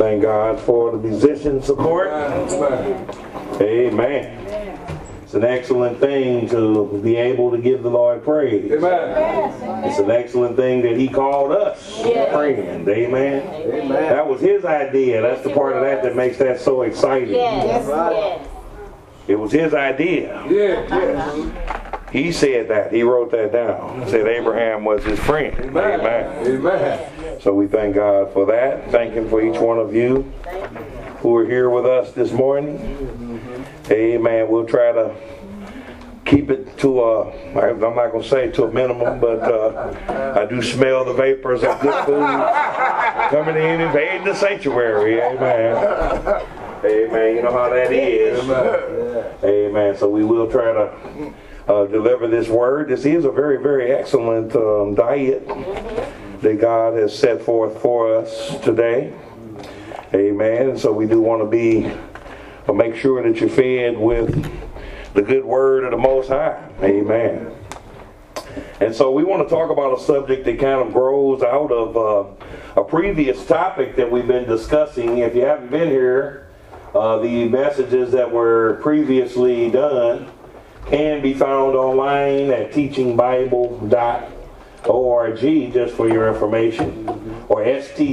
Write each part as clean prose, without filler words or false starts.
Thank God for the musician support. Amen. It's an excellent thing to be able to give the Lord praise. Amen. It's an excellent thing that He called us praying. Amen. Amen. That was His idea. That's the part of that makes that so exciting. Yes. It was His idea. He said that. He wrote that down. Said Abraham was his friend. Amen. Amen. So we thank God for that. Thank Him for each one of you who are here with us this morning. Amen. We'll try to keep it to I'm not going to say to a minimum, but I do smell the vapors of good food coming in, invading the sanctuary. Amen. Amen. You know how that is. Amen. So we will try to deliver this word. This is a very, very excellent diet that God has set forth for us today. Amen. And so we do want to make sure that you're fed with the good word of the Most High. Amen. And so we want to talk about a subject that kind of grows out of a previous topic that we've been discussing. If you haven't been here, the messages that were previously done can be found online at teachingbible.org, just for your information, or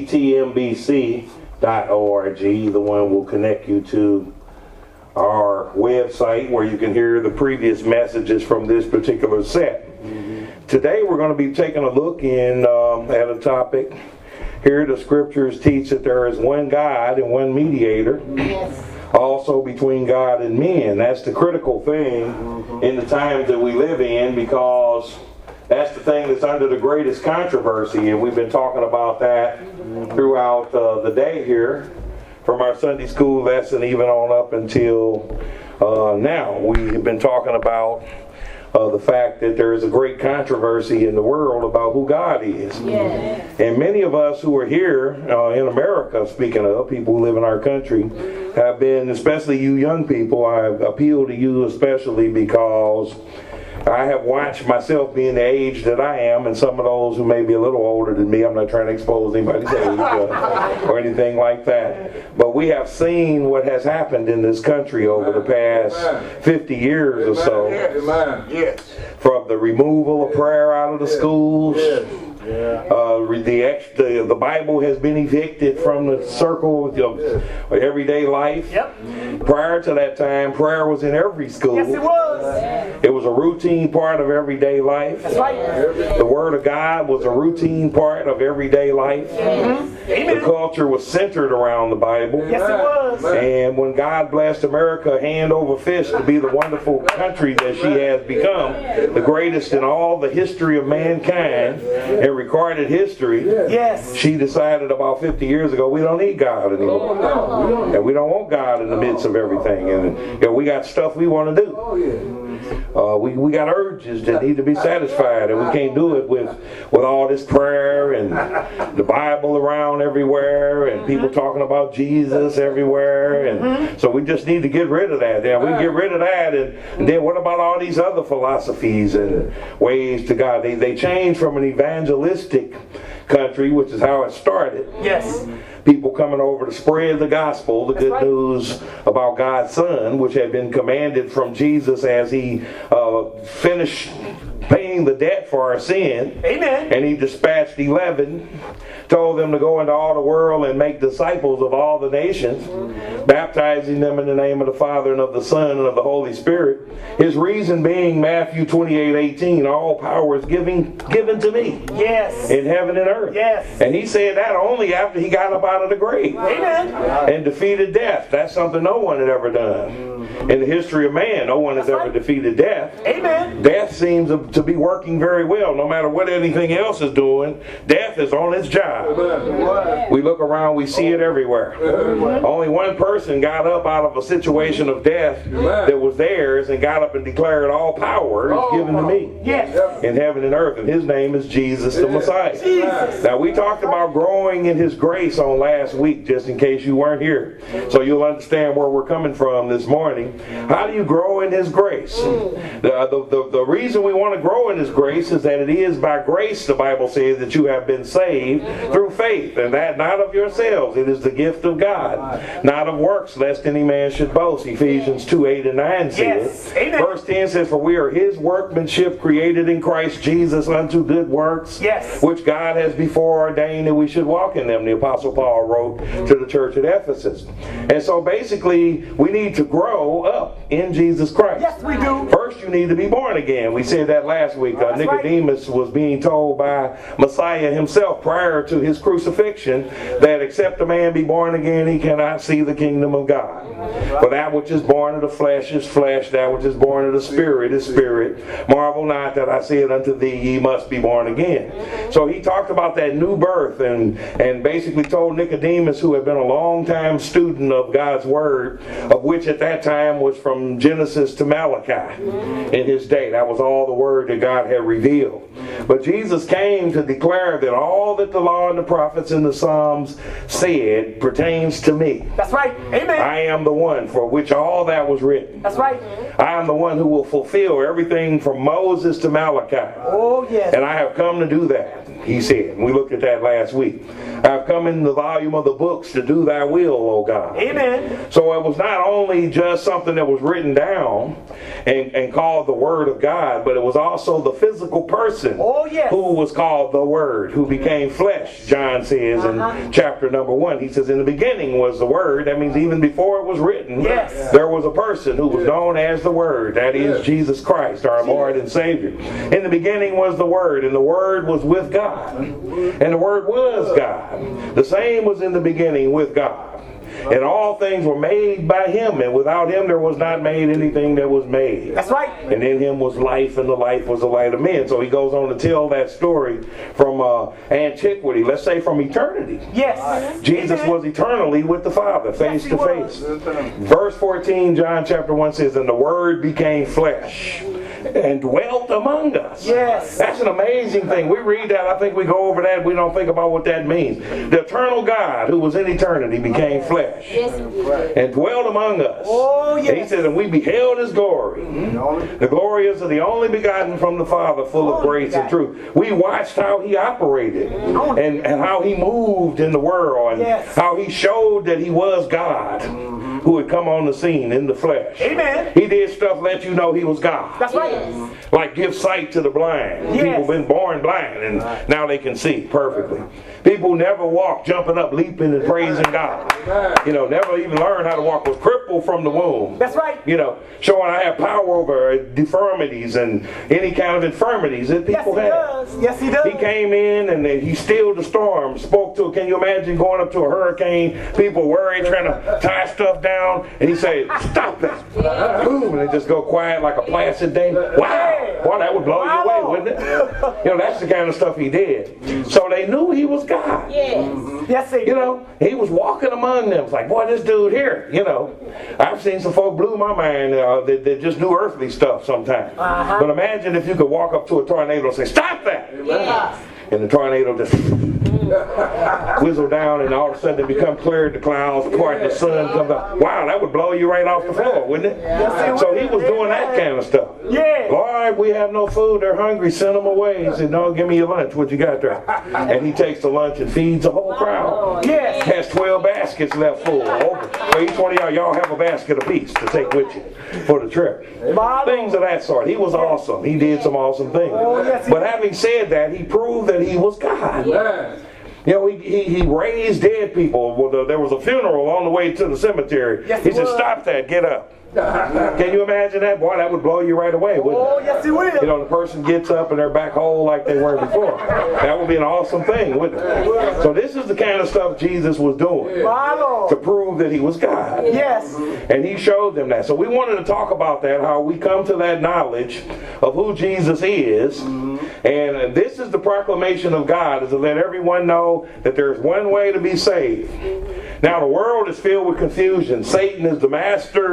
sttmbc.org. The one will connect you to our website where you can hear the previous messages from this particular set. Today we're going to be taking a look at a topic. Here the scriptures teach that there is one God and one mediator. Also between God and men. That's the critical thing in the times that we live in, because that's the thing that's under the greatest controversy, and we've been talking about that throughout the day here, from our Sunday school lesson even on up until now. We have been talking about the fact that there is a great controversy in the world about who God is. And many of us who are here in America, speaking of people who live in our country, have been, especially you young people, I appeal to you especially because I have watched myself being the age that I am, and some of those who may be a little older than me. I'm not trying to expose anybody's age or anything like that. But we have seen what has happened in this country over the past 50 years or so. From the removal of prayer out of the schools. The Bible has been evicted from the circle of everyday life. Prior to that time, prayer was in every school. Yes, it was. It was a routine part of everyday life. That's right. The Word of God was a routine part of everyday life. The culture was centered around the Bible. Yes, it was. And when God blessed America hand over fist to be the wonderful country that she has become, the greatest in all the history of mankind and recorded history, she decided about 50 years ago we don't need God anymore. And we don't want God in the midst of everything. And we got stuff we want to do. We got urges that need to be satisfied, and we can't do it with all this prayer and the Bible around everywhere and people talking about Jesus everywhere. And so we just need to get rid of that. And we get rid of that, and then what about all these other philosophies and ways to God? They change from an evangelistic country, which is how it started. People coming over to spread the gospel, the good news about God's Son, which had been commanded from Jesus as He finished paying the debt for our sin. And He dispatched 11, told them to go into all the world and make disciples of all the nations, baptizing them in the name of the Father and of the Son and of the Holy Spirit. His reason being Matthew 28:18, all power is given to me in heaven and earth. And He said that only after He got up out of the grave and defeated death. That's something no one had ever done. In the history of man, no one has ever defeated death. Death seems to be working very well. No matter what anything else is doing, death is on its job. We look around, we see it everywhere. Only one person got up out of a situation of death that was theirs and got up and declared all power is given to me in heaven and earth, and His name is Jesus the Messiah. Now we talked about growing in His grace on last week, just in case you weren't here, so you'll understand where we're coming from this morning. How do you grow in His grace? The reason we want to grow in His grace is that it is by grace, the Bible says, that you have been saved through faith, and that not of yourselves. It is the gift of God, not of works, lest any man should boast. Ephesians 2:8-9 says. Yes. Verse 10 says, for we are His workmanship, created in Christ Jesus unto good works, which God has before ordained that we should walk in them. The Apostle Paul wrote to the church at Ephesus. And so basically, we need to grow up in Jesus Christ. Yes, we do. First, you need to be born again. We said that last week. Nicodemus was being told by Messiah himself prior to his crucifixion that except a man be born again, he cannot see the kingdom of God. For that which is born of the flesh is flesh, that which is born of the spirit is spirit. Marvel not that I said unto thee, ye must be born again. So he talked about that new birth and basically told Nicodemus, who had been a long time student of God's word, of which at that time was from Genesis to Malachi in his day. That was all the word that God had revealed. But Jesus came to declare that all that the law and the prophets and the Psalms said pertains to me. That's right. Amen. I am the one for which all that was written. That's right. I am the one who will fulfill everything from Moses to Malachi. Oh, yes. And I have come to do that, he said. And we looked at that last week. I have come in the volume of the books to do thy will, O God. Amen. So it was not only just something that was written down and called the Word of God, but it was also the physical person who was called the Word, who became flesh, John says in chapter number 1. He says, in the beginning was the Word. That means even before it was written, there was a person who was known as the Word. That is Jesus Christ, our Lord and Savior. In the beginning was the Word, and the Word was with God. And the Word was God. The same was in the beginning with God. And all things were made by Him, and without Him there was not made anything that was made. That's right. And in Him was life, and the life was the light of men. So he goes on to tell that story from antiquity, let's say from eternity. Yes. Jesus was eternally with the Father, face to face. Verse 14, John chapter 1 says, and the Word became flesh and dwelt among us. Yes. That's an amazing thing. We read that, I think we go over that, we don't think about what that means. The eternal God who was in eternity became flesh and dwelt among us. Oh, yes. And he says, and we beheld His glory. The glory is of the only begotten from the Father, full of grace and truth. We watched how He operated and how He moved in the world and how He showed that He was God who had come on the scene in the flesh. Amen. He did stuff let you know He was God. That's right. Like give sight to the blind. Yes. People been born blind and now they can see perfectly. People never walked jumping up, leaping and praising God. You know, never even learned how to walk, was crippled from the womb. That's right. You know, showing I have power over deformities and any kind of infirmities that people have. Yes, He does. He came in and He stilled the storm, spoke to it. Can you imagine going up to a hurricane, people worried, trying to tie stuff down, and He said, stop that. Boom, and they just go quiet like a placid day. Wow. Boy, that would blow you away, wouldn't it? You know, that's the kind of stuff He did. So they knew He was God. Yes, He did. You know, He was walking among them. It's like, boy, this dude here, you know. I've seen some folk blew my mind that just knew earthly stuff sometimes. But imagine if you could walk up to a tornado and say, stop that. And the tornado just whizzle down, and all of a sudden it become clear, the clouds part, the sun comes up. Wow, that would blow you right off the floor, wouldn't it? So He was doing that kind of stuff. Lord, we have no food, they're hungry, send them away. He said, no, give me your lunch, what you got there? And He takes the lunch and feeds the whole crowd. Has 12 baskets left full. So each one of y'all have a basket apiece to take with you for the trip. Things of that sort. He was awesome. He did some awesome things. But having said that, He proved that He was God. You know, he raised dead people. Well, there was a funeral on the way to the cemetery. He said, stop that, get up. Can you imagine that? Boy, that would blow you right away, wouldn't it? Oh, yes, it will. You know, the person gets up and they're back whole like they were before. That would be an awesome thing, wouldn't it? So this is the kind of stuff Jesus was doing to prove that He was God. Yes. And He showed them that. So we wanted to talk about that, how we come to that knowledge of who Jesus is. And this is the proclamation of God, is to let everyone know that there's one way to be saved. Now the world is filled with confusion. Satan is the master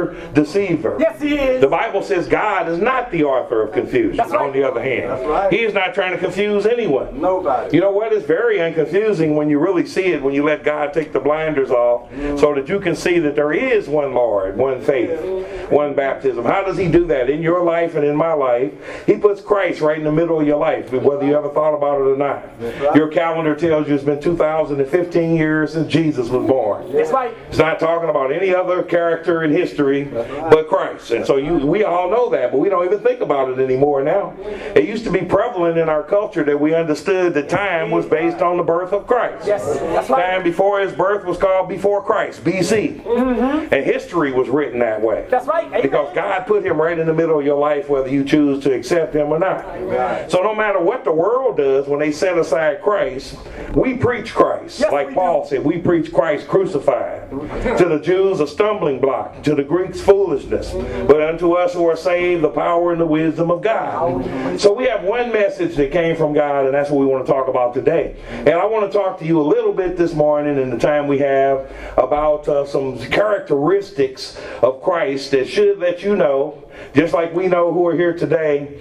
deceiver. Yes, he is. The Bible says God is not the author of confusion. That's right. On the other hand, That's right. He is not trying to confuse anyone. Nobody. You know what? It's very unconfusing when you really see it, when you let God take the blinders off so that you can see that there is one Lord, one faith, one baptism. How does He do that? In your life and in my life, He puts Christ right in the middle of your life, whether you ever thought about it or not. Right. Your calendar tells you it's been 2015 years since Jesus was born. That's right. It's not talking about any other character in history but Christ. And so we all know that, but we don't even think about it anymore now. It used to be prevalent in our culture that we understood that time was based on the birth of Christ. Yes, that's right. Time before His birth was called before Christ, BC. And history was written that way. That's right. Amen. Because God put Him right in the middle of your life, whether you choose to accept Him or not. So no matter what the world does, when they set aside Christ, we preach Christ. Yes, like we Paul do. said, we preach Christ crucified. To the Jews, a stumbling block. To the Greeks, foolishness. But unto us who are saved, the power and the wisdom of God. So we have one message that came from God, and that's what we want to talk about today. And I want to talk to you a little bit this morning in the time we have about some characteristics of Christ that should let you know, just like we know who are here today,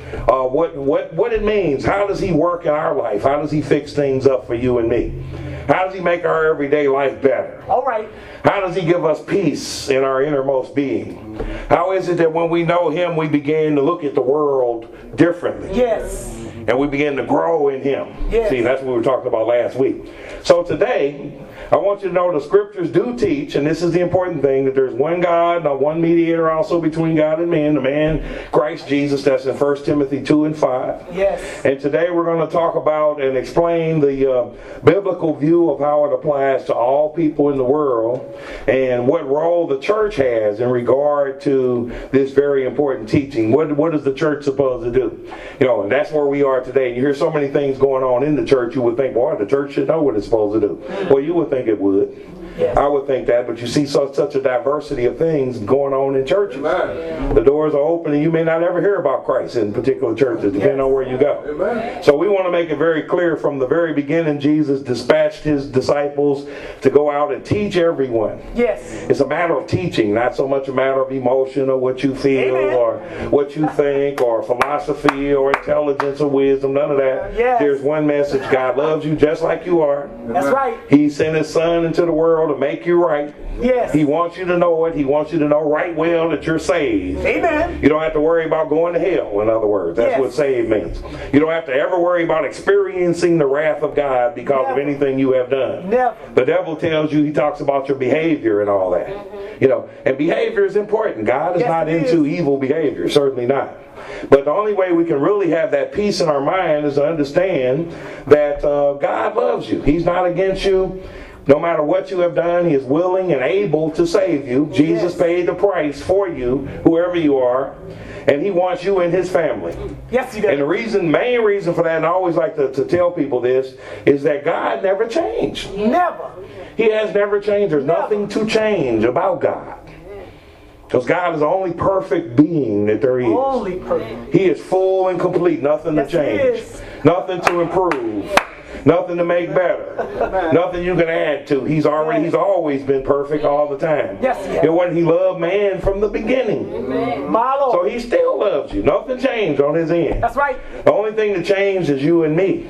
what it means. How does He work in our life? How does He fix things up for you and me? How does He make our everyday life better? All right. How does He give us peace in our innermost being? How is it that when we know Him, we begin to look at the world differently? Yes. And we begin to grow in Him. Yes. See, that's what we were talking about last week. So today, I want you to know the Scriptures do teach, and this is the important thing, that there's one God, and one mediator also between God and man, the man Christ Jesus. That's in 1 Timothy 2 and 5. Yes. And today we're going to talk about and explain the biblical view of how it applies to all people in the world and what role the church has in regard to this very important teaching. What is the church supposed to do? You know, and that's where we are today. You hear so many things going on in the church, you would think, boy, the church should know what it's supposed to do. Well, you would think it would. Yes. I would think that, but you see such a diversity of things going on in churches. Amen. The doors are open and you may not ever hear about Christ in particular churches, depending on where you go. Amen. So we want to make it very clear from the very beginning, Jesus dispatched His disciples to go out and teach everyone. Yes. It's a matter of teaching, not so much a matter of emotion or what you feel Amen. or what you think or philosophy or intelligence or wisdom, none of that. Yes. There's one message: God loves you just like you are. That's right. He sent His Son into the world to make you right. Yes. He wants you to know it. He wants you to know right well that you're saved. Amen. You don't have to worry about going to hell, in other words. That's Yes. what saved means. You don't have to ever worry about experiencing the wrath of God because of Never. anything you have done. Never. The devil tells you, he talks about your behavior and all that. You know, and behavior is important. God is Yes, not it into is. evil behavior, certainly not. But the only way we can really have that peace in our mind is to understand that God loves you. He's not against you. No matter what you have done, He is willing and able to save you. Jesus Yes. paid the price for you, whoever you are, and He wants you in His family. Yes, He And the does. main reason for that, and I always like to tell people this, is that God never changed. Never. He has never changed. There's Never. nothing to change about God. Because God is the only perfect being that there is. Only perfect. He is full and complete. Nothing Yes, to He change. is. Nothing to improve. Nothing to make better. Nothing you can add to. He's always been perfect all the time. Yes, he has. And when He loved man from the beginning. My Lord. So He still loves you. Nothing changed on His end. That's right. The only thing that changed is you and me.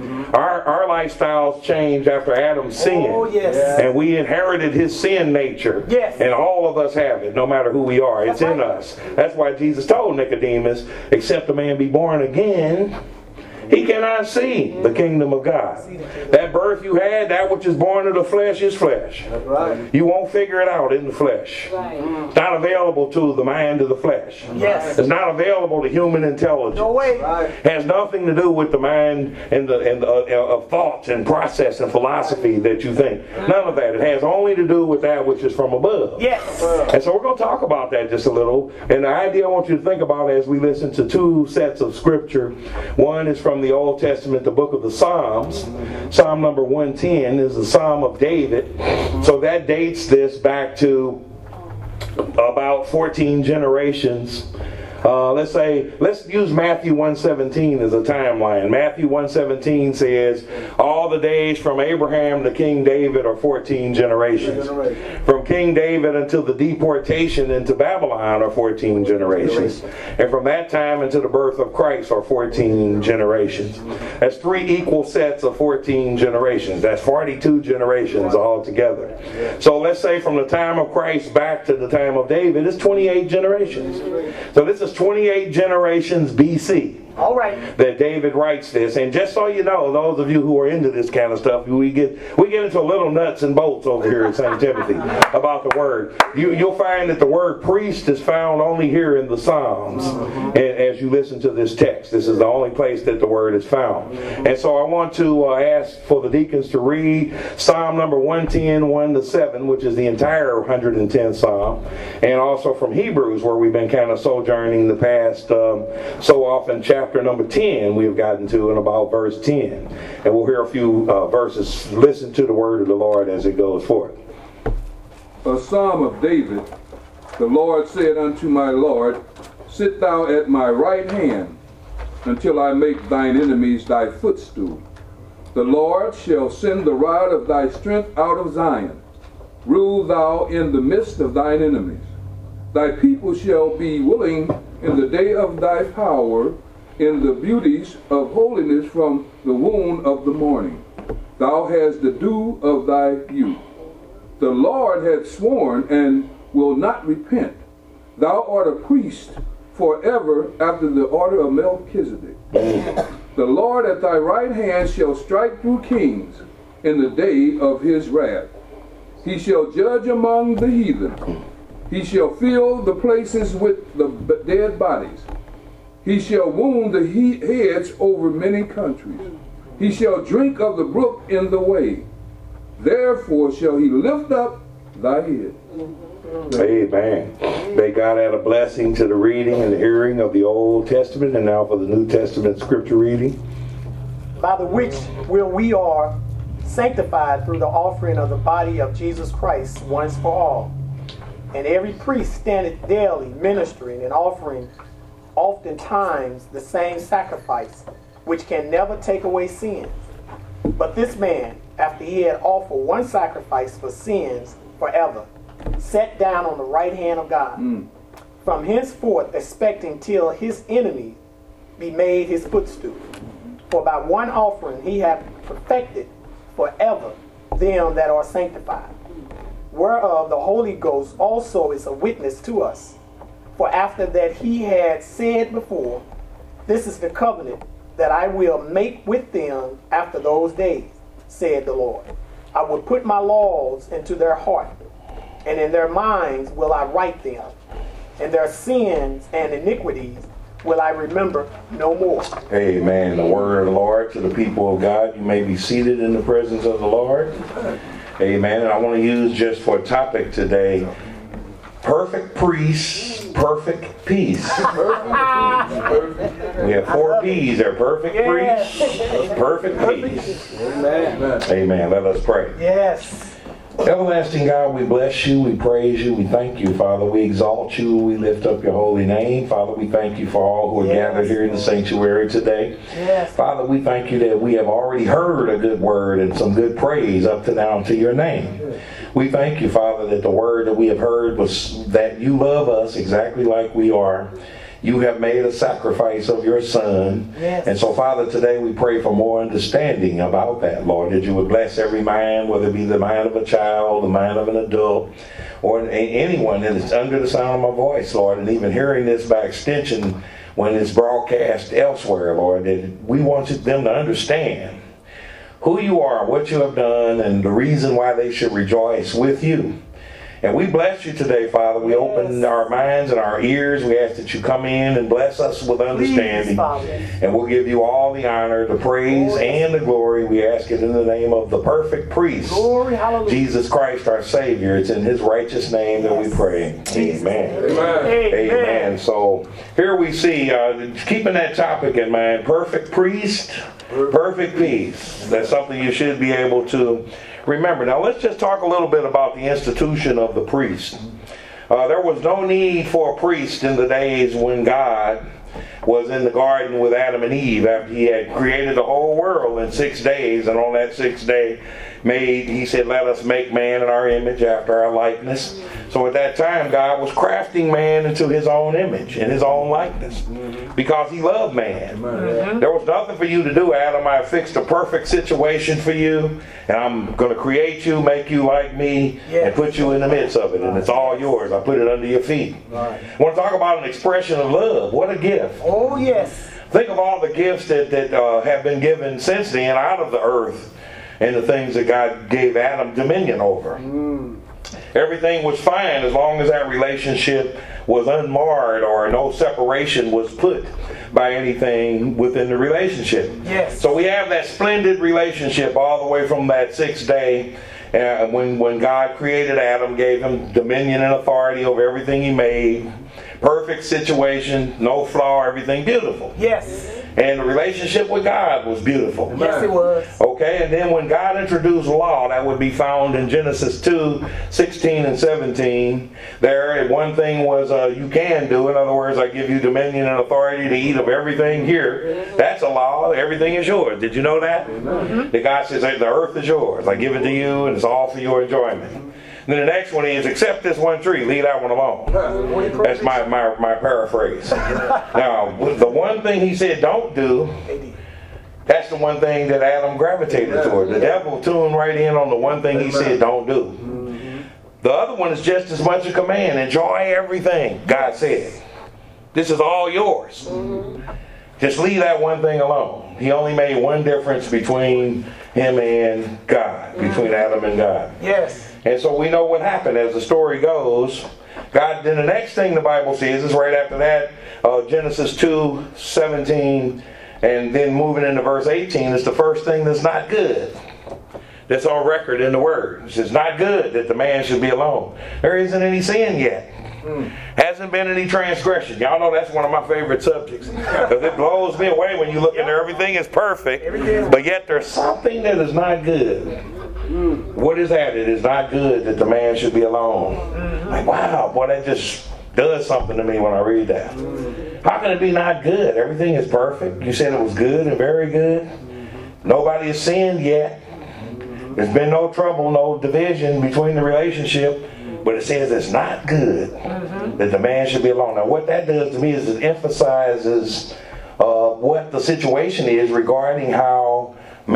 Our lifestyles changed after Adam sinned. Oh, yes. And we inherited his sin nature. Yes. And all of us have it, no matter who we are. It's That's in right. us. That's why Jesus told Nicodemus, except a man be born again, he cannot see the kingdom of God. That birth you had, that which is born of the flesh is flesh. That's right. You won't figure it out in the flesh. It's not available to the mind of the flesh. Yes. It's not available to human intelligence. No way. Right. Has nothing to do with the mind and of thoughts and process and philosophy that you think. None of that. It has only to do with that which is from above. Yes. And so we're going to talk about that just a little. And the idea I want you to think about as we listen to two sets of scripture. One is from the Old Testament, the book of the Psalms. Psalm number 110 is the Psalm of David. So that dates this back to about 14 generations Let's use Matthew 1:17 as a timeline. Matthew 1:17 says, all the days from Abraham to King David are 14 generations. From King David until the deportation into Babylon are 14 generations. And from that time until the birth of Christ are 14 generations. That's 3 equal sets of 14 generations. That's 42 generations altogether. So let's say from the time of Christ back to the time of David, it's 28 generations. So this is 28 generations BC. All right. That David writes this. And just so you know, those of you who are into this kind of stuff, we get into a little nuts and bolts over here at St. Timothy about the word. You'll find that the word priest is found only here in the Psalms. And as you listen to this text, this is the only place that the word is found. And so I want to ask for the deacons to read Psalm number 110, 1-7, which is the entire 110th Psalm. And also from Hebrews, where we've been kind of sojourning the past so often, chapter number 10 we have gotten to in about verse 10. And we'll hear a few verses. Listen to the word of the Lord as it goes forth. A psalm of David. The Lord said unto my Lord, sit thou at my right hand, until I make thine enemies thy footstool. The Lord shall send the rod of thy strength out of Zion. Rule thou in the midst of thine enemies. Thy people shall be willing in the day of thy power, in the beauties of holiness from the womb of the morning. Thou hast the dew of thy youth. The Lord hath sworn and will not repent. Thou art a priest forever after the order of Melchizedek. The Lord at thy right hand shall strike through kings in the day of his wrath. He shall judge among the heathen. He shall fill the places with the dead bodies. He shall wound the heads over many countries. He shall drink of the brook in the way. Therefore shall he lift up thy head. Amen. May God add a blessing to the reading and the hearing of the Old Testament. And now for the New Testament scripture reading. By the which we are sanctified through the offering of the body of Jesus Christ once for all. And every priest standeth daily ministering and offering oftentimes the same sacrifice, which can never take away sins. But this man, after he had offered one sacrifice for sins forever, sat down on the right hand of God, from henceforth expecting till his enemies be made his footstool. For by one offering he hath perfected forever them that are sanctified, whereof the Holy Ghost also is a witness to us. For after that he had said before, this is the covenant that I will make with them after those days, said the Lord. I will put my laws into their heart, and in their minds will I write them, and their sins and iniquities will I remember no more. Amen. The word of the Lord to the people of God. You may be seated in the presence of the Lord. Amen. And I want to use just for a topic today, perfect priest, perfect peace. We have 4 P's there. Perfect priest, perfect peace. Amen. Amen. Let us pray. Yes. Everlasting God, we bless you, we praise you, we thank you, Father. We exalt you, we lift up your holy name. Father, we thank you for all who are gathered here in the sanctuary today. Yes. Father, we thank you that we have already heard a good word and some good praise up to now to your name. We thank you, Father, that the word that we have heard was that you love us exactly like we are. You have made a sacrifice of your Son. Yes. And so, Father, today we pray for more understanding about that, Lord, that you would bless every mind, whether it be the mind of a child, the mind of an adult, or anyone that is under the sound of my voice, Lord, and even hearing this by extension when it's broadcast elsewhere, Lord, that we want them to understand who you are, what you have done, and the reason why they should rejoice with you. And we bless you today, Father. We open our minds and our ears. We ask that you come in and bless us with understanding. Please, and we'll give you all the honor, the praise, and the glory. We ask it in the name of the perfect priest, Glory, hallelujah. Jesus Christ, our Savior. It's in his righteous name that we pray. Amen. Amen. Amen. So here we see, keeping that topic in mind, perfect priest, perfect peace. That's something you should be able to remember. Now let's just talk a little bit about the institution of the priest. There was no need for a priest in the days when God was in the garden with Adam and Eve after he had created the whole world in 6 days, and on that 6th day he said, let us make man in our image after our likeness. So at that time God was crafting man into his own image and his own likeness because he loved man. There was nothing for you to do, Adam. I fixed a perfect situation for you, and I'm going to create you, make you like me, and put you in the midst of it, and it's all yours. I put it under your feet. I want to talk about an expression of love. What a gift. Oh, yes. Think of all the gifts that have been given since then out of the earth and the things that God gave Adam dominion over. Everything was fine as long as that relationship was unmarred or no separation was put by anything within the relationship. Yes. So we have that splendid relationship all the way from that 6th day when God created Adam, gave him dominion and authority over everything he made. Perfect situation, no flaw, everything beautiful. Yes. And the relationship with God was beautiful. Yes, it was. Okay, and then when God introduced law, that would be found in Genesis 2:16 and 17. There, one thing was you can do. In other words, I give you dominion and authority to eat of everything here. That's a law. Everything is yours. Did you know that? That God says, the earth is yours. I give it to you, and it's all for your enjoyment. And then the next one is, except this one tree, leave that one alone. That's my paraphrase. Now, the one thing he said don't do, that's the one thing that Adam gravitated toward. The devil tuned right in on the one thing he said don't do. The other one is just as much a command. Enjoy everything, God said. This is all yours. Just leave that one thing alone. He only made one difference between him and God, between Adam and God. Yes. And so we know what happened as the story goes. God, then the next thing the Bible says is right after that, Genesis 2:17, and then moving into verse 18 is the first thing that's not good. That's on record in the Word. It says, not good that the man should be alone. There isn't any sin yet. Hasn't been any transgression. Y'all know that's one of my favorite subjects. Because it blows me away when you look in there. Everything is perfect. But yet there's something that is not good. What is that? It is not good that the man should be alone. Like, wow, boy, that just does something to me when I read that. How can it be not good? Everything is perfect. You said it was good and very good. Nobody has sinned yet. There's been no trouble, no division between the relationship. But it says it's not good that the man should be alone. Now what that does to me is it emphasizes what the situation is regarding how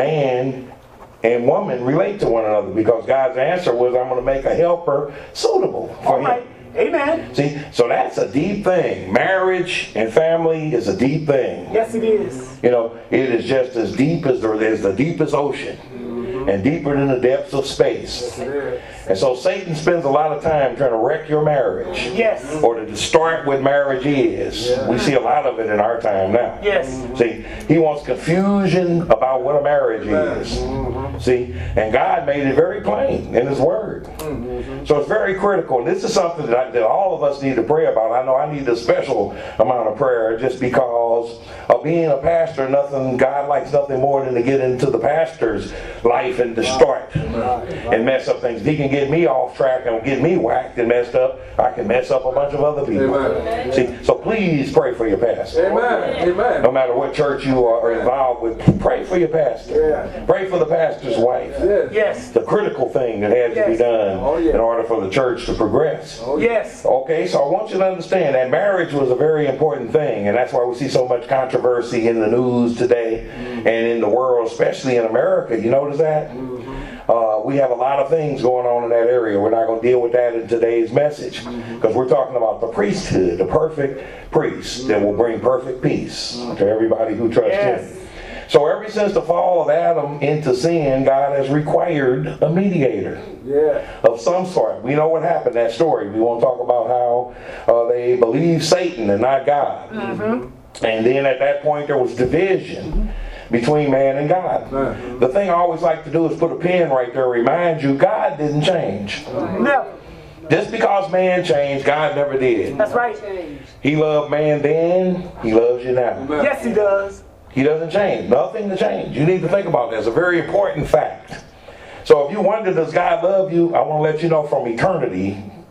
man and woman relate to one another. Because God's answer was, I'm going to make a helper suitable for him. Amen. See, so that's a deep thing. Marriage and family is a deep thing. Yes, it is. You know, it is just as deep as the deepest ocean. And deeper than the depths of space. And so Satan spends a lot of time trying to wreck your marriage. Yes. Or to distort what marriage is. We see a lot of it in our time now. Yes. See, he wants confusion about what a marriage is. See, and God made it very plain in his word. So it's very critical. And this is something that all of us need to pray about. I know I need a special amount of prayer just because of being a pastor. God likes nothing more than to get into the pastor's life and distort and mess up things. If he can get me off track and get me whacked and messed up, I can mess up a bunch of other people. Amen. See, so please pray for your pastor. Amen. Amen. No matter what church you are involved with, pray for your pastor. Yeah. Pray for the pastor's wife. Yes. The critical thing that has to be done in order for the church to progress. Yes. Okay, so I want you to understand that marriage was a very important thing, and that's why we see so much controversy in the news today and in the world, especially in America. You notice that? We have a lot of things going on in that area. We're not going to deal with that in today's message because we're talking about the priesthood, the perfect priest that will bring perfect peace to everybody who trusts him. So ever since the fall of Adam into sin, God has required a mediator of some sort. We know what happened, that story. We won't talk about how they believed Satan and not God. And then at that point there was division between man and God. The thing I always like to do is put a pin right there, remind you, God didn't change. No. Just because man changed, God never did. That's right. He loved man then, he loves you now. Yes, he does. He doesn't change. Nothing to change. You need to think about that. It's a very important fact. So if you wonder, does God love you? I want to let you know from eternity,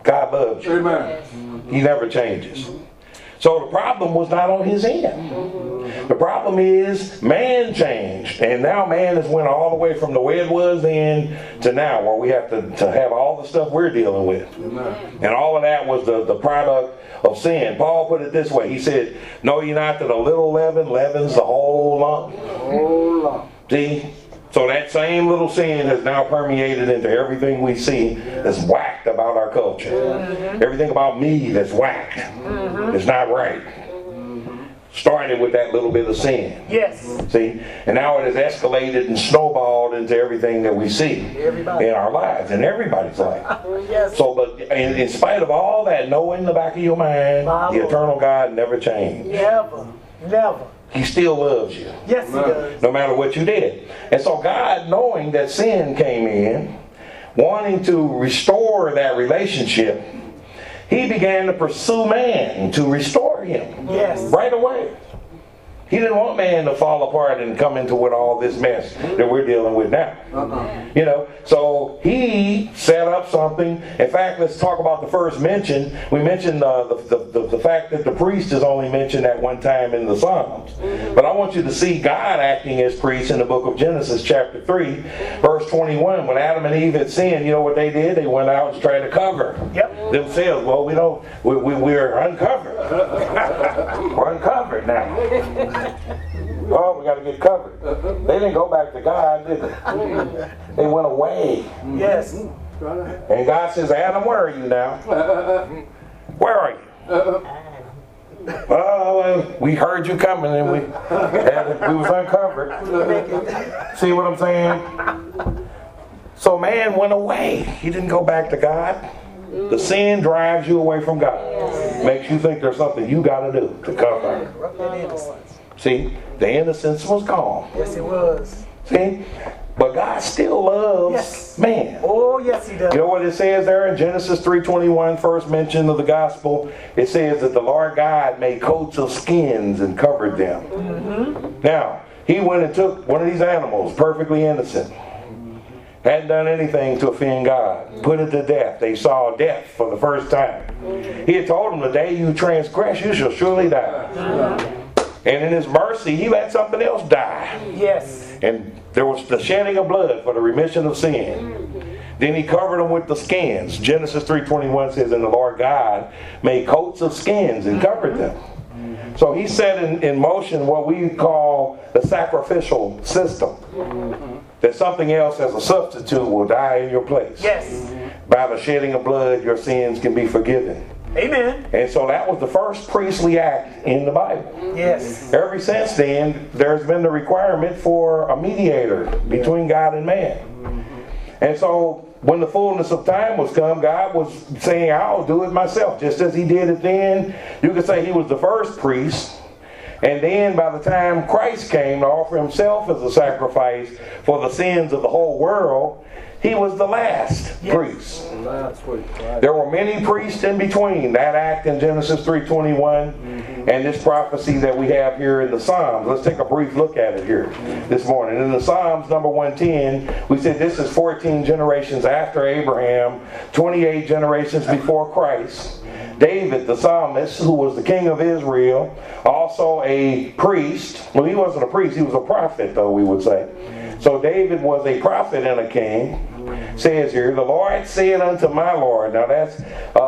God loves you. Amen. He never changes. So the problem was not on his end. The problem is man changed. And now man has went all the way from the way it was then to now, where we have to have all the stuff we're dealing with. And all of that was the product of sin. Paul put it this way. He said, know ye not that a little leaven leavens the whole lump? Whole lump. See? So that same little sin has now permeated into everything we see that's whacked about our culture. Everything about me that's whacked. It's not right. Started with that little bit of sin. Yes. See? And now it has escalated and snowballed into everything that we see in our lives, in everybody's life. Yes. So, but in spite of all that, know in the back of your mind, the eternal God never changed. Never. Never. He still loves you. Yes, he does. No matter what you did. And so God, knowing that sin came in, wanting to restore that relationship, he began to pursue man to restore him. Yes. Right away. He didn't want man to fall apart and come into with all this mess that we're dealing with now. You know, so he set up something. In fact, let's talk about the first mention. We mentioned the fact that the priest is only mentioned at one time in the Psalms. But I want you to see God acting as priest in the book of Genesis chapter 3, verse 21. When Adam and Eve had sinned, you know what they did? They went out and tried to cover themselves. Well, we're uncovered. We're uncovered now. Oh, we got to get covered. They didn't go back to God, did they? They went away. Yes. And God says, Adam, where are you now? Where are you? Oh, we heard you coming and we was uncovered. See what I'm saying? So man went away. He didn't go back to God. The sin drives you away from God. Makes you think there's something you got to do to cover. See, the innocence was gone. Yes, it was. See? But God still loves man. Oh, yes, he does. You know what it says there in Genesis 3:21, first mention of the gospel? It says that the Lord God made coats of skins and covered them. Now, he went and took one of these animals, perfectly innocent. Hadn't done anything to offend God. Put it to death. They saw death for the first time. He had told them, the day you transgress, you shall surely die. And in his mercy, he let something else die. Yes. And there was the shedding of blood for the remission of sin. Then he covered them with the skins. Genesis 3:21 says, and the Lord God made coats of skins and covered them. So he set in motion what we call the sacrificial system. That something else as a substitute will die in your place. Yes. By the shedding of blood, your sins can be forgiven. Amen. And so that was the first priestly act in the Bible. Yes. Ever since then, there's been the requirement for a mediator between God and man. And so when the fullness of time was come, God was saying, I'll do it myself. Just as he did it then, you could say he was the first priest. And then by the time Christ came to offer himself as a sacrifice for the sins of the whole world, he was the last priest. There were many priests in between that act in Genesis 3:21 and this prophecy that we have here in the Psalms. Let's take a brief look at it here this morning. In the Psalms, number 110, we said this is 14 generations after Abraham, 28 generations before Christ. David, the psalmist, who was the king of Israel, also a priest. Well, he wasn't a priest, he was a prophet, though, we would say. So David was a prophet and a king. Says here, the Lord said unto my Lord. Now that's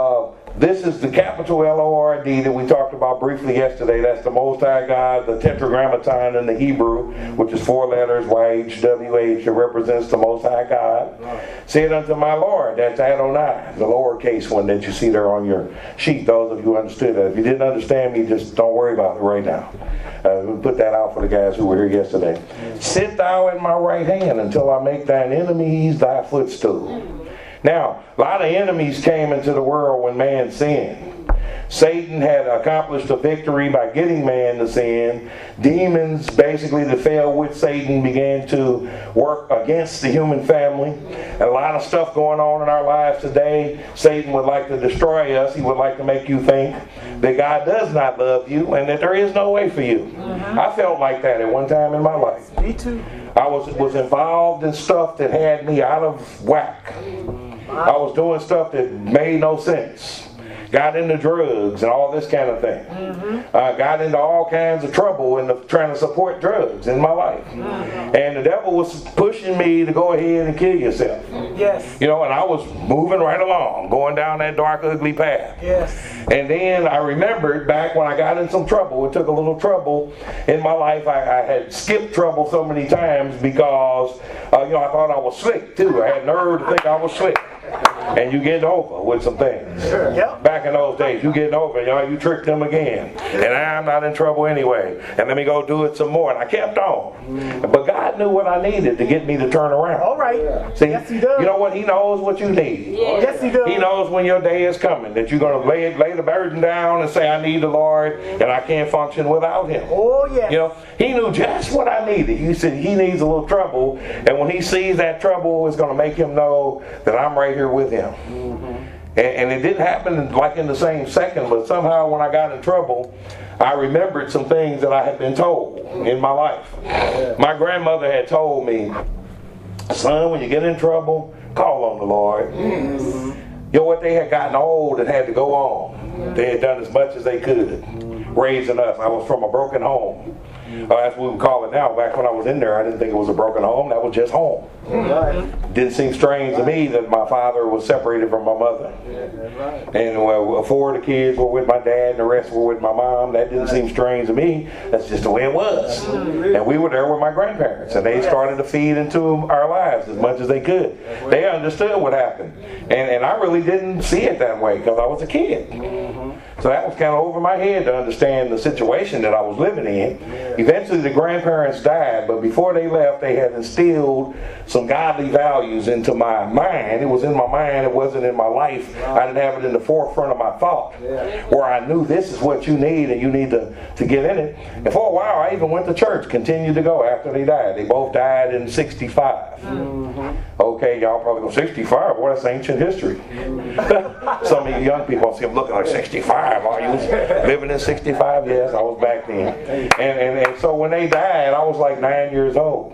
this is the capital L-O-R-D that we talked about briefly yesterday. That's the Most High God, the Tetragrammaton in the Hebrew, which is 4 letters, YHWH, that represents the Most High God. Said unto my Lord, that's Adonai, the lowercase one that you see there on your sheet, those of you who understood that. If you didn't understand me, just don't worry about it right now. We'll put that out for the guys who were here yesterday. Sit thou at my right hand until I make thine enemies thy footstool. Now, a lot of enemies came into the world when man sinned. Satan had accomplished a victory by getting man to sin. Demons, basically, that fell with Satan, began to work against the human family. And a lot of stuff going on in our lives today. Satan would like to destroy us. He would like to make you think that God does not love you and that there is no way for you. I felt like that at one time in my life. Me too. I was involved in stuff that had me out of whack. I was doing stuff that made no sense. Got into drugs and all this kind of thing. Got into all kinds of trouble in trying to support drugs in my life. And the devil was pushing me to go ahead and kill yourself. Yes. You know, and I was moving right along, going down that dark, ugly path. Yes. And then I remembered back when I got in some trouble, it took a little trouble in my life. I had skipped trouble so many times because, you know, I thought I was slick too. I had nerve to think I was slick. And you get over with some things. Yep. Back in those days, you getting over, you tricked them again. And I'm not in trouble anyway. And let me go do it some more. And I kept on. But God knew what I needed to get me to turn around. All right. See, yes, He does. You know what? He knows what you need. Yes, He does. He knows when your day is coming, that you're going to lay the burden down and say, I need the Lord, and I can't function without Him. Oh, yeah. You know, He knew just what I needed. He said He needs a little trouble, and when He sees that trouble, it's going to make Him know that I'm right here with Him. And it didn't happen like in the same second, but somehow when I got in trouble, I remembered some things that I had been told in my life. My grandmother had told me, son, when you get in trouble, call on the Lord. You know what? They had gotten old and had to go on. They had done as much as they could raising us. I was from a broken home. That's what we would call it now. Back when I was in there, I didn't think it was a broken home. That was just home. Didn't seem strange to me that my father was separated from my mother. And 4 of the kids were with my dad and the rest were with my mom. That didn't seem strange to me. That's just the way it was. And we were there with my grandparents, and they started to feed into our lives as much as they could. They understood what happened. And I really didn't see it that way because I was a kid. So that was kind of over my head to understand the situation that I was living in. Eventually the grandparents died, but before they left, they had instilled some godly values into my mind. It was in my mind, it wasn't in my life. I didn't have it in the forefront of my thought, where I knew this is what you need and you need to get in it. And for a while I even went to church, continued to go after they died. They both died in 65. Okay, y'all probably go, 65? Boy, that's ancient history. Some of you young people see them looking like 65. Are you living in 65? Yes, I was back then. And so when they died, I was like 9 years old.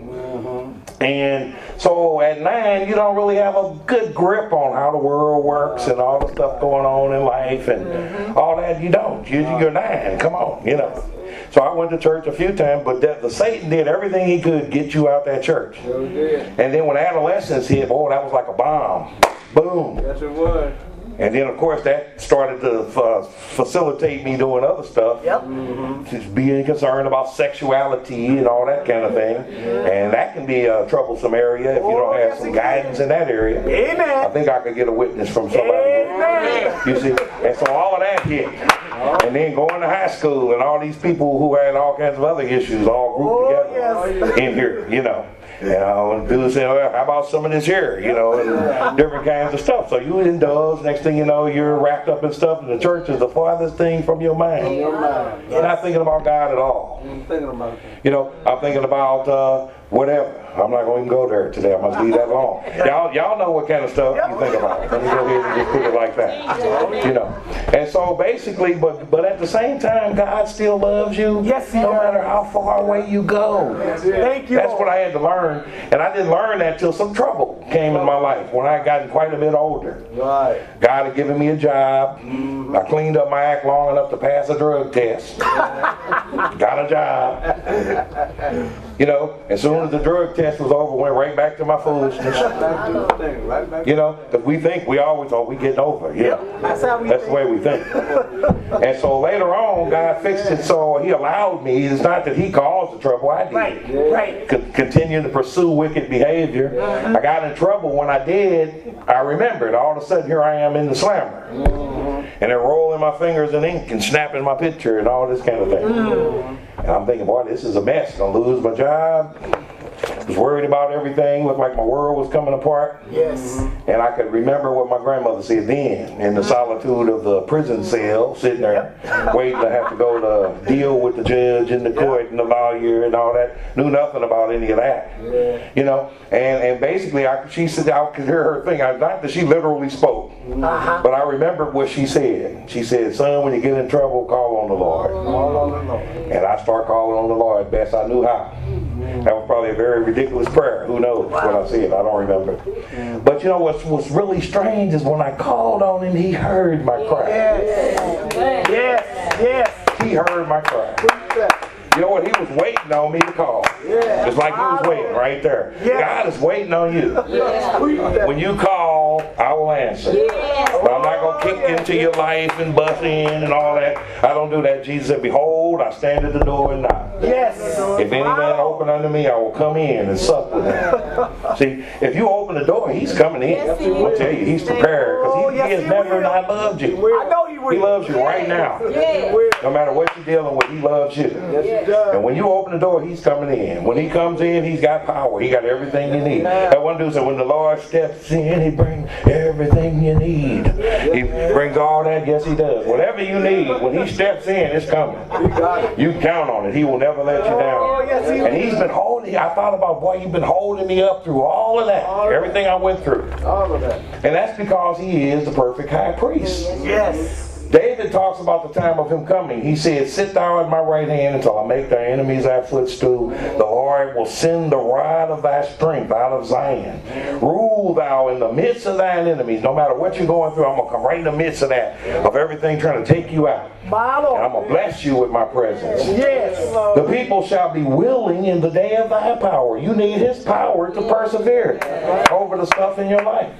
And so at 9, you don't really have a good grip on how the world works and all the stuff going on in life and all that. You don't. You're 9. Come on, you know. So I went to church a few times, but the Satan did everything he could to get you out that church. And then when adolescence hit, boy, that was like a bomb. Boom. Yes, it was. And then, of course, that started to facilitate me doing other stuff. Just being concerned about sexuality and all that kind of thing. And that can be a troublesome area if you don't have some guidance in that area. Amen. I think I could get a witness from somebody. Amen. You see? And so all of that hit. And then going to high school and all these people who had all kinds of other issues all grouped together in here, you know. You know, and people say, well, how about some of this here, you know, and different kinds of stuff. So you indulge, next thing you know, you're wrapped up in stuff, and the church is the farthest thing from your mind. You're not thinking about God at all. You know, I'm thinking about whatever. I'm not going to go there today. I must leave that alone. Y'all know what kind of stuff you think about. Let me go ahead and just put it like that. You know. And so basically, but at the same time, God still loves you. Yes, He no does. matter how far away you go. Thank you. That's what I had to learn. And I didn't learn that till some trouble came in my life when I had gotten quite a bit older. Right. God had given me a job. I cleaned up my act long enough to pass a drug test. Got a job. You know, as soon as the drug test was over, went right back to my foolishness. You know, because we think we always, we getting over. Yeah, That's how we that's the way we think. And so later on, God fixed it so He allowed me. It's not that He caused the trouble, I did. Right. Continue to pursue wicked behavior. I got in trouble. When I did, I remembered. All of a sudden, here I am in the slammer. And they're rolling my fingers in ink and snapping my picture and all this kind of thing. And I'm thinking, boy, this is a mess. I'm going to lose my job. Was worried about everything. Looked like my world was coming apart. Yes. And I could remember what my grandmother said then, in the solitude of the prison cell, sitting there waiting to have to go to deal with the judge and the court and the lawyer and all that. Knew nothing about any of that. You know, and basically she said I could hear her thing. Not that she literally spoke, but I remembered what she said. She said, son, when you get in trouble, call on the Lord. And I start calling on the Lord best I knew how. That was probably a very ridiculous prayer. Who knows what I said? I don't remember. But you know what's really strange is when I called on him, he heard my cry. Yes. He heard my cry. You know what? He was waiting on me to call. Just like he was waiting right there. God is waiting on you. When you call, I will answer. But I'm not going to kick into your life and bust in and all that. I don't do that. Jesus said, behold, I stand at the door and knock. If any man open unto me, I will come in and sup with him. See, if you open the door, he's coming in. I'll tell you, he's prepared. Because he has never not loved you. I know he will. He loves you right now. No matter what you're dealing with, he loves you. And when you open the door, he's coming in. When he comes in, he's got power. He got everything you need. That one dude said, when the Lord steps in, he brings everything you need. He brings all that. Yes, he does. Whatever you need, when he steps in, it's coming. You can count on it. He will never let you down. And he's been holding. I thought about, boy, you've been holding me up through all of that. Everything I went through. And that's because he is the perfect high priest. David talks about the time of him coming. He said, sit thou at my right hand until I make thy enemies thy footstool. The Lord will send the rod of thy strength out of Zion. Rule thou in the midst of thine enemies. No matter what you're going through, I'm going to come right in the midst of that, of everything trying to take you out. And I'm going to bless you with my presence. The people shall be willing in the day of thy power. You need his power to persevere over the stuff in your life.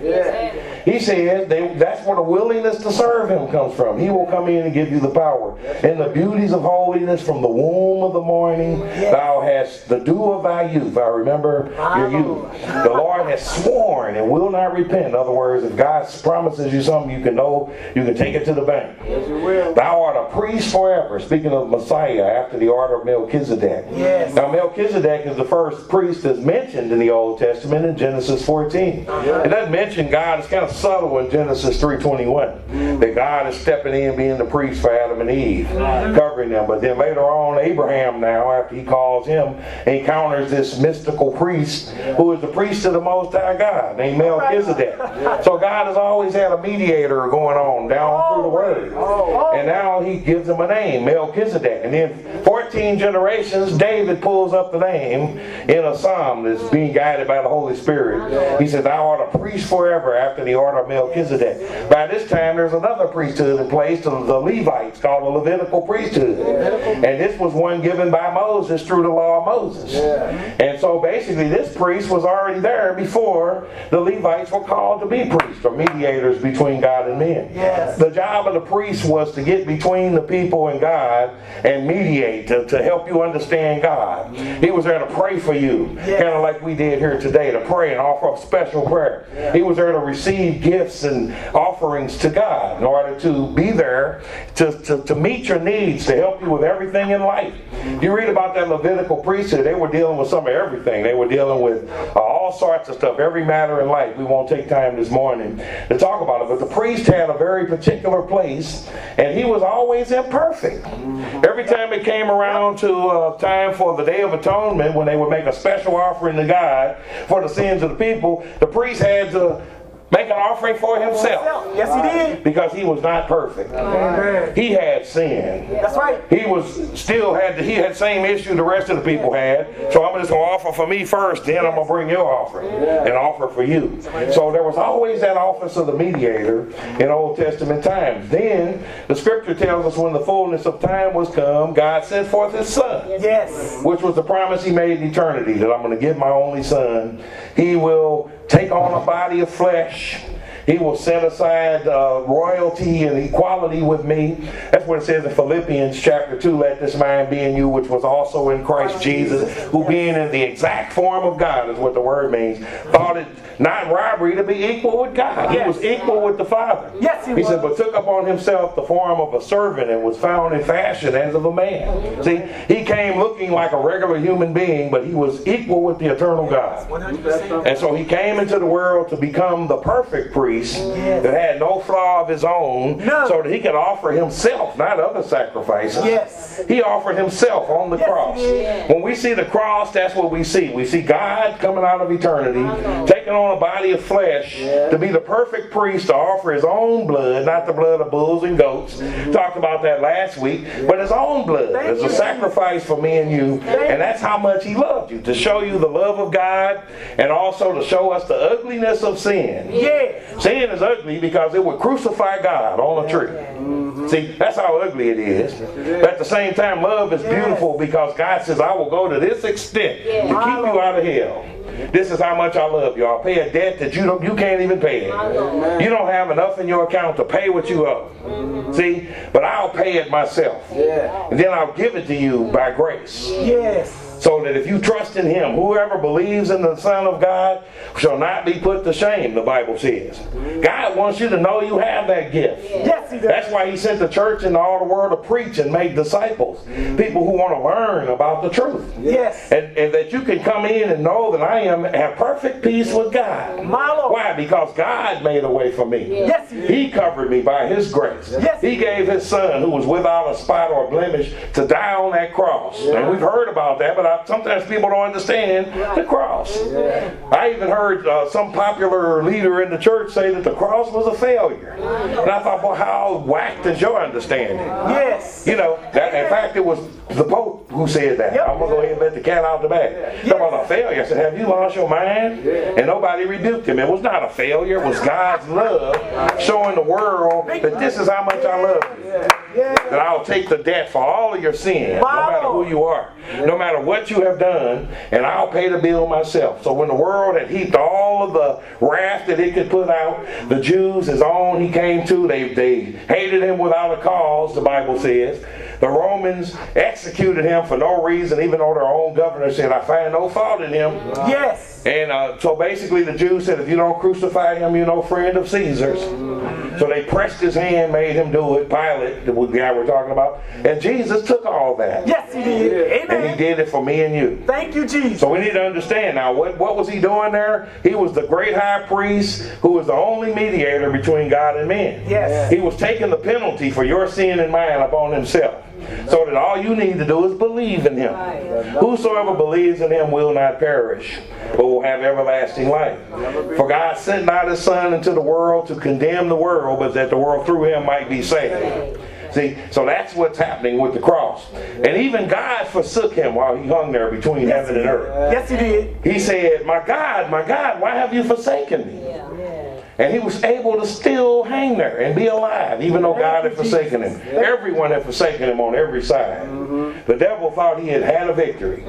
He says that's where the willingness to serve him comes from. He will come in and give you the power. In the beauties of holiness from the womb of the morning, thou hast the dew of thy youth. I remember your youth. The Lord has sworn and will not repent. In other words, if God promises you something, you can know, you can take it to the bank. Thou art a priest forever. Speaking of Messiah, after the order of Melchizedek. Now Melchizedek is the first priest that's mentioned in the Old Testament in Genesis 14. It doesn't mention God. It's kind of subtle in Genesis 3:21. That God is stepping in being the priest for Adam and Eve, covering them. But then later on, Abraham now, after he calls him, encounters this mystical priest who is the priest of the Most High God, named Melchizedek. So God has always had a mediator going on down through the Word. And now he gives him a name, Melchizedek. And then 14 generations, David pulls up the name in a psalm that's being guided by the Holy Spirit. He said, thou art a priest forever after the order of Melchizedek. By this time, there's another priesthood in place to the Levites called the Levitical priesthood. And this was one given by Moses through the law of Moses. And so basically this priest was already there before the Levites were called to be priests or mediators between God and men. The job of the priest was to get between the people and God and mediate, to help you understand God. He was there to pray for you, kind of like we did here today, to pray and offer a special prayer. He was there to receive gifts and offerings to God in order to be there to meet your needs, to help you with everything in life. You read about that Levitical priesthood, they were dealing with some of everything. They were dealing with all sorts of stuff, every matter in life. We won't take time this morning to talk about it, but the priest had a very particular place, and he was always imperfect. Every time it came around to time for the Day of Atonement, when they would make a special offering to God for the sins of the people, the priest had to make an offering for himself. Yes, he did. Because he was not perfect. He had sin. That's right. He had same issue the rest of the people had. So I'm just going to offer for me first, then I'm going to bring your offering and offer for you. So there was always that office of the mediator in Old Testament times. Then the scripture tells us when the fullness of time was come, God sent forth his son. Which was the promise he made in eternity, that I'm going to give my only son. He will take on a body of flesh. He will set aside royalty and equality with me. That's what it says in Philippians chapter 2, let this mind be in you, which was also in Christ Jesus, who being in the exact form of God, is what the word means, thought it not robbery to be equal with God. He was equal with the Father. He said, but took upon himself the form of a servant and was found in fashion as of a man. See, he came looking like a regular human being, but he was equal with the eternal God. And so he came into the world to become the perfect priest, priest that had no flaw of his own, so that he could offer himself, not other sacrifices. Yes. He offered himself on the cross. When we see the cross, that's what we see. We see God coming out of eternity, taking on a body of flesh to be the perfect priest, to offer his own blood, not the blood of bulls and goats. Talked about that last week, but his own blood as a sacrifice for me and you. And that's how much he loved you, to show you the love of God and also to show us the ugliness of sin. Sin is ugly because it would crucify God on a tree. See, that's how ugly it is. But at the same time, love is beautiful because God says, I will go to this extent to keep you out of hell. This is how much I love you. I'll pay a debt that you can't even pay it. You don't have enough in your account to pay what you owe. See? But I'll pay it myself. And then I'll give it to you by grace. So that if you trust in him, whoever believes in the Son of God shall not be put to shame, the Bible says. God wants you to know you have that gift. Yes, he does. That's why he sent the church into all the world to preach and make disciples. People who want to learn about the truth. Yes. And that you can come in and know that I have perfect peace with God. Why? Because God made a way for me. Yes, he covered me by his grace. Yes. He gave his son, who was without a spot or blemish, to die on that cross. And we've heard about that, but sometimes people don't understand the cross. I even heard some popular leader in the church say that the cross was a failure. And I thought, well, how whacked is your understanding? Yes. You know, that, in fact, it was the Pope who said that. I'm going to go ahead and let the cat out the bag. Talking about a failure. I said, have you lost your mind? And nobody rebuked him. It was not a failure. It was God's love showing the world that this is how much I love you. That I'll take the debt for all of your sins, no matter who you are, no matter what you have done, and I'll pay the bill myself. So when the world had heaped all of the wrath that it could put out, the Jews, his own he came to, they hated him without a cause, the Bible says. The Romans executed him for no reason, even though their own governor said, I find no fault in him. Yes. And so basically the Jews said, if you don't crucify him, you're no friend of Caesar's. So they pressed his hand, made him do it. Pilate, the guy we're talking about. And Jesus took all that. Yes, he did. Amen. And he did it for me and you. Thank you, Jesus. So we need to understand now, what was he doing there? He was the great high priest who was the only mediator between God and men. Yes. He was taking the penalty for your sin and mine upon himself. So that all you need to do is believe in him. Whosoever believes in him will not perish, but will have everlasting life. For God sent not his Son into the world to condemn the world, but that the world through him might be saved. See, so that's what's happening with the cross. And even God forsook him while he hung there between heaven and earth. Yes, he did. He said, my God, why have you forsaken me? And he was able to still hang there and be alive, even though God had forsaken him. Everyone had forsaken him on every side. The devil thought he had had a victory.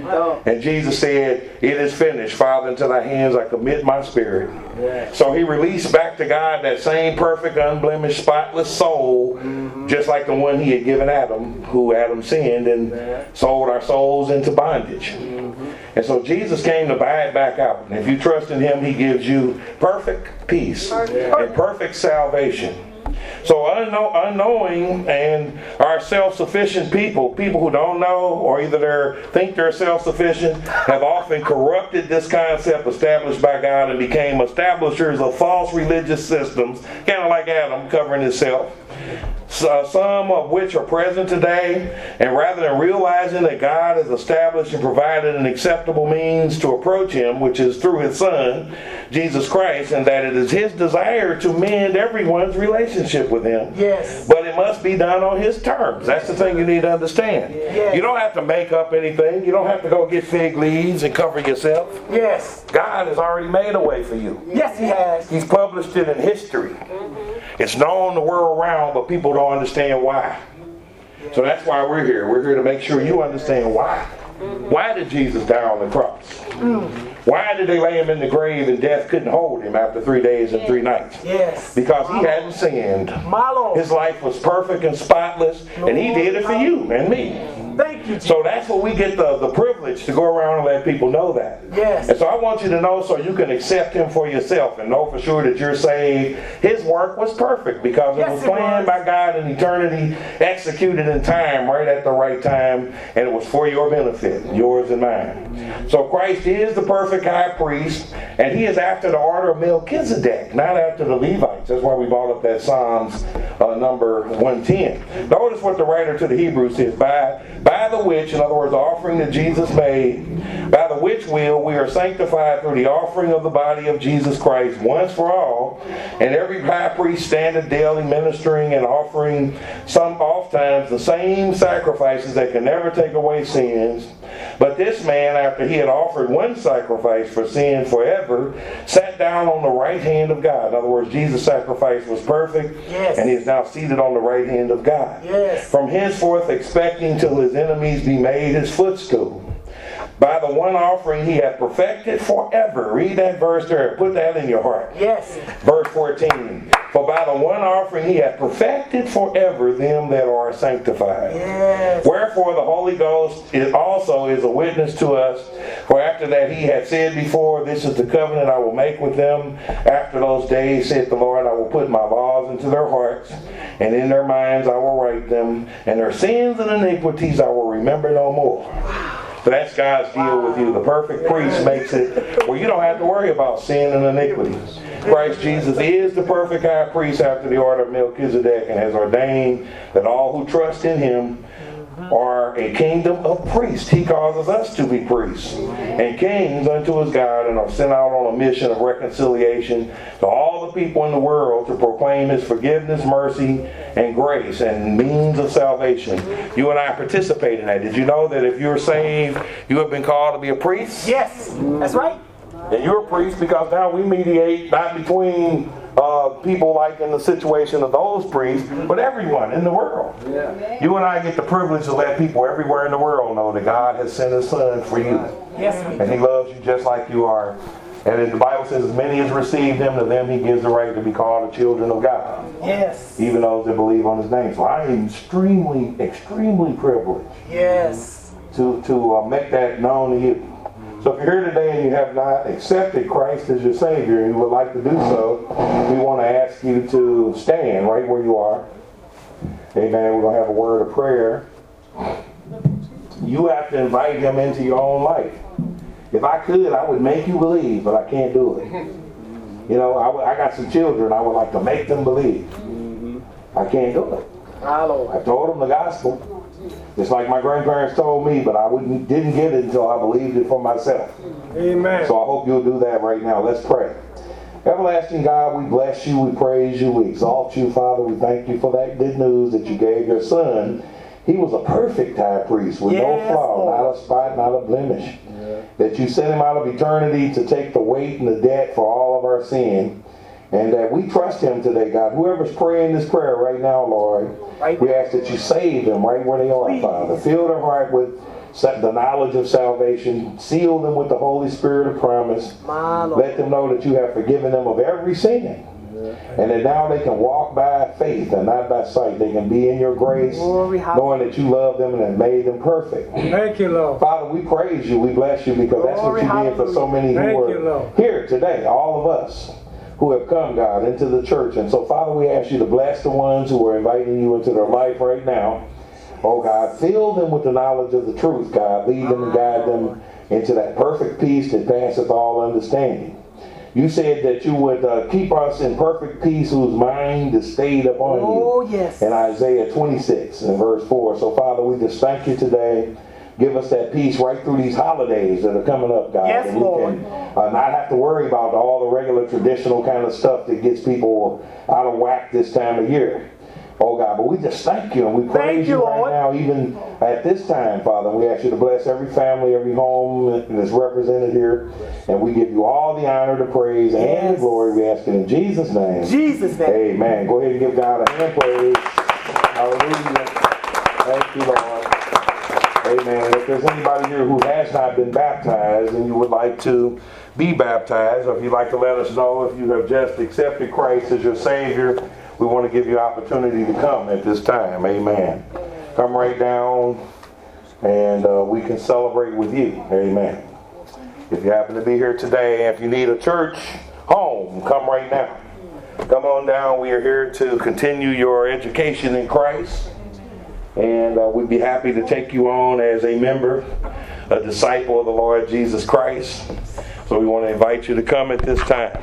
And Jesus said, it is finished. Father, into thy hands I commit my spirit. So he released back to God that same perfect, unblemished, spotless soul, just like the one he had given Adam, who Adam sinned and sold our souls into bondage. And so Jesus came to buy it back out. And if you trust in him, he gives you perfect peace and perfect salvation. So unknowing and are self-sufficient people who don't know or either think they're self-sufficient, have often corrupted this concept established by God and became establishers of false religious systems, kind of like Adam covering himself. Some of which are present today, and rather than realizing that God has established and provided an acceptable means to approach him, which is through his Son, Jesus Christ, and that it is his desire to mend everyone's relationship with him. Yes. But it must be done on his terms. That's the thing you need to understand. Yes. You don't have to make up anything. You don't have to go get fig leaves and cover yourself. Yes. God has already made a way for you. Yes, he has. He's published it in history. It's known the world around, but people don't understand why. So that's why we're here. We're here to make sure you understand why. Why did Jesus die on the cross? Why did they lay him in the grave and death couldn't hold him after 3 days and 3 nights? Yes. Because he hadn't sinned. My Lord. His life was perfect and spotless, and he did it for you and me. Thank you, Jesus. So that's what we get the privilege to go around and let people know that. Yes. And so I want you to know so you can accept him for yourself and know for sure that you're saved. His work was perfect because it was planned by God in eternity, executed in time, right at the right time, and it was for your benefit, yours and mine. So Christ is the perfect high priest, and he is after the order of Melchizedek, not after the Levites. That's why we brought up that Psalms number 110. Notice what the writer to the Hebrews says, by the which, in other words, the offering that Jesus made, by the which will we are sanctified through the offering of the body of Jesus Christ once for all, and every high priest standeth daily ministering and offering some oftentimes the same sacrifices that can never take away sins. But this man, after he had offered one sacrifice for sin forever, sat down on the right hand of God. In other words, Jesus' sacrifice was perfect, and he is now seated on the right hand of God. From henceforth expecting till his enemies be made his footstool. By the one offering he hath perfected forever. Read that verse there. Put that in your heart. Yes. Verse 14. For by the one offering he hath perfected forever them that are sanctified. Yes. Wherefore the Holy Ghost also is a witness to us. For after that he had said before, this is the covenant I will make with them. After those days, saith the Lord, I will put my laws into their hearts, and in their minds I will write them, and their sins and iniquities I will remember no more. So that's God's deal with you. The perfect priest makes it where you don't have to worry about sin and iniquities. Christ Jesus is the perfect high priest after the order of Melchizedek, and has ordained that all who trust in him are a kingdom of priests. He causes us to be priests and kings unto his God, and are sent out on a mission of reconciliation to all the people in the world to proclaim his forgiveness, mercy, and grace and means of salvation. You and I participate in that. Did you know that if you're saved, you have been called to be a priest? Yes, that's right. And you're a priest because now we mediate not between people like in the situation of those priests, but everyone in the world. Yeah. You and I get the privilege to let people everywhere in the world know that God has sent his son for you. Yes. And he loves you just like you are. And the Bible says, as many as received him, to them he gives the right to be called the children of God. Yes. Even those that believe on his name. So I am extremely, extremely privileged. Yes. To make that known to you. So if you're here today and you have not accepted Christ as your Savior and you would like to do so, we want to ask you to stand right where you are. Amen. We're going to have a word of prayer. You have to invite him into your own life. If I could, I would make you believe, but I can't do it. You know, I got some children. I would like to make them believe. I can't do it. I told them the gospel. Just like my grandparents told me, but I didn't get it until I believed it for myself. Amen. So I hope you'll do that right now. Let's pray. Everlasting God, we bless you, we praise you, we exalt you, Father. We thank you for that good news that you gave your son. He was a perfect high priest with no flaw, not a spot, not a blemish. That you sent him out of eternity to take the weight and the debt for all of our sin. And that we trust him today, God. Whoever's praying this prayer right now, Lord, we ask that you save them right where they are, Father. Fill their heart with the knowledge of salvation. Seal them with the Holy Spirit of promise. Let them know that you have forgiven them of every sin. And that now they can walk by faith and not by sight. They can be in your grace, knowing that you love them and have made them perfect. Thank you, Lord. Father, we praise you. We bless you because that's what you did for so many who are here today, all of us who have come, God, into the church. And so, Father, we ask you to bless the ones who are inviting you into their life right now. Oh, God, fill them with the knowledge of the truth, God. Lead them and guide them into that perfect peace that passeth all understanding. You said that you would keep us in perfect peace whose mind is stayed upon you. Oh, yes. In Isaiah 26 and verse 4. So, Father, we just thank you today. Give us that peace right through these holidays that are coming up, God. Yes, and we Lord. can not have to worry about all the regular traditional kind of stuff that gets people out of whack this time of year. Oh, God, but we just thank you and we praise you right now, even at this time, Father. We ask you to bless every family, every home that's represented here. And we give you all the honor, the praise, and the glory. We ask it in Jesus' name. Jesus' name. Amen. Go ahead and give God a hand praise. Hallelujah. Thank you, Lord. Amen. If there's anybody here who has not been baptized and you would like to be baptized, or if you'd like to let us know if you have just accepted Christ as your Savior, we want to give you opportunity to come at this time. Amen. Come right down and we can celebrate with you. Amen. If you happen to be here today, if you need a church home, come right now. Come on down. We are here to continue your education in Christ. And we'd be happy to take you on as a member, a disciple of the Lord Jesus Christ. So we want to invite you to come at this time.